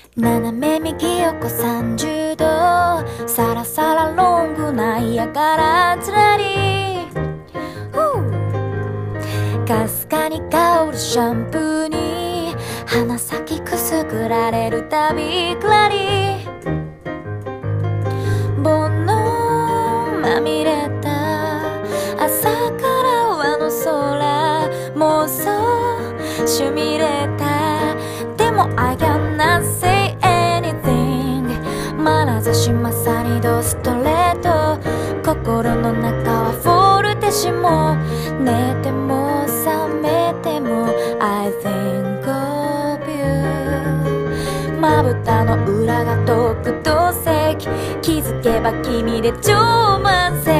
斜め右横30度サラサラロングナイアガラつらりかすかに香るシャンプーに鼻先くすぐられるたびくらり煩悩まみれた朝からあの空妄想しみれたでも I cannot say anything 眼差しまさにドストレート心の中はフォルテシモ寝ても覚めても I think of you まぶたの裏が特等席気づけば君で超満席